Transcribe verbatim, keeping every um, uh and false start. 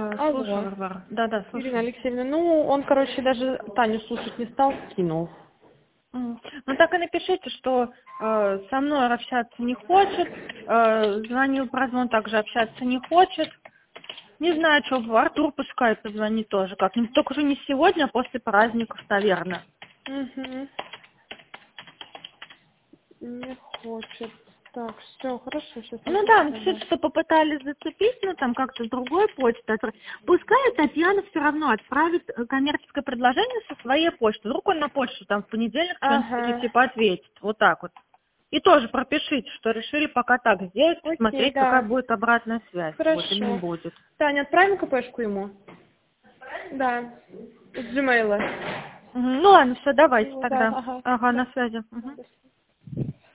Да, слушаю, Алло, Варвара. Да, да, Ирина слушаю. Алексеевна, ну, он, короче, даже Таню слушать не стал, скинул. М. Ну так и напишите, что э, со мной общаться не хочет, э, звонил, прозвон, также общаться не хочет. Не знаю, что, Артур пускай позвонит тоже как-нибудь, только уже не сегодня, а после праздников, наверное. Угу. Не хочет. Так, все, хорошо, сейчас Ну да, напишу. напишите, что попытались зацепить, ну там как-то с другой почты. отправ- Пускай Татьяна все равно отправит э, коммерческое предложение со своей почты. Вдруг он на почту там в понедельник что-нибудь Ага. типа ответит. Вот так вот. И тоже пропишите, что решили пока так сделать, Окей, посмотреть, какая да. будет обратная связь. Вот, или не Хорошо. будет. Таня, отправим КПшку ему? Да. С Gmail. Мгм. Ну ладно, все, давайте Ну да, тогда. ага. Ага, Да. на связи. Мгм.